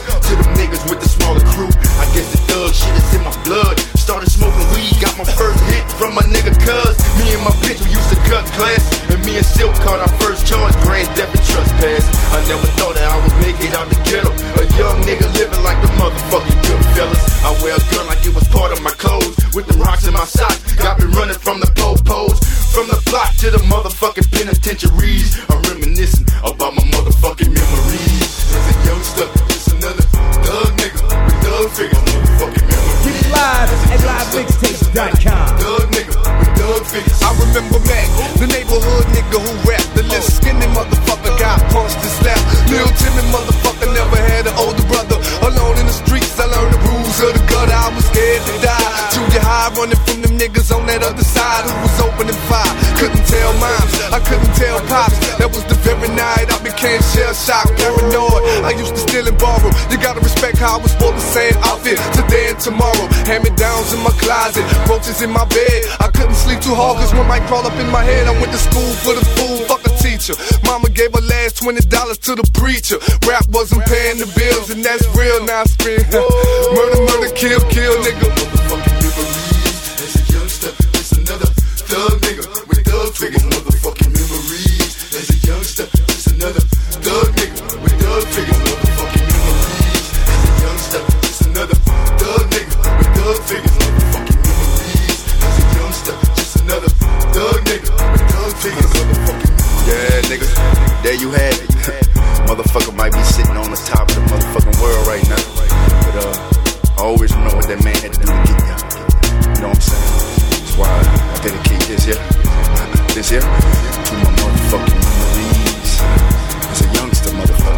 to them niggas with the smaller crew. I guess the thug shit is in my blood. Started smoking weed, got my first hit from my nigga Cuz. Me and my bitch who used to cut class, and me and Silk caught our first charge, grand theft and trespass. I never thought that I would make it out the ghetto, a young nigga living like the motherfucking good fellas. I wear a gun like it was part of my clothes, with them rocks in my socks. Got me running from the po-pos, from the block to the motherfucking penitentiaries. I'm reminiscing about my motherfucking memories. As a youngster, just another thug nigga with thug figures, motherfucking memories. Get it live at livemixtapes.com. Thug nigga with thug figures. I remember Mac, the neighborhood nigga who rapped. The little skinny motherfucker got punched and slapped. Lil Timmy motherfucker never had an older brother. Alone in the streets, I learned the rules of the gutter. I was scared to die. Too high, running from them niggas on that other side who was opening fire. Couldn't tell moms, I couldn't tell pops. That was the very night I became shell-shocked, paranoid. I used to steal and borrow. You gotta respect how I was for the same outfit today and tomorrow. Hand-me-downs in my closet, roaches in my bed. I couldn't sleep too hard cause one might crawl up in my head. I went to school for the fool, fuck a teacher. Mama gave her last $20 to the preacher. Rap wasn't paying the bills and that's real. Now I scream murder, murder, kill, kill, nigga. Motherfucking memories. As a youngster, just another thug nigga with thug figures, motherfucking memories. As a youngster, just another thug nigga with thug figures, motherfucking memories. As a youngster, just another thug nigga with thug figures, motherfucking memories. As a youngster, just another thug nigga with thug figures, motherfucking memories. Yeah, nigga, there you have it. Motherfucker might be sitting on the top of the motherfucking world right now, but I always remember what that man had to do to get you. You know what I'm saying? That's why I dedicate this here to my motherfucking memories as a youngster, motherfucker.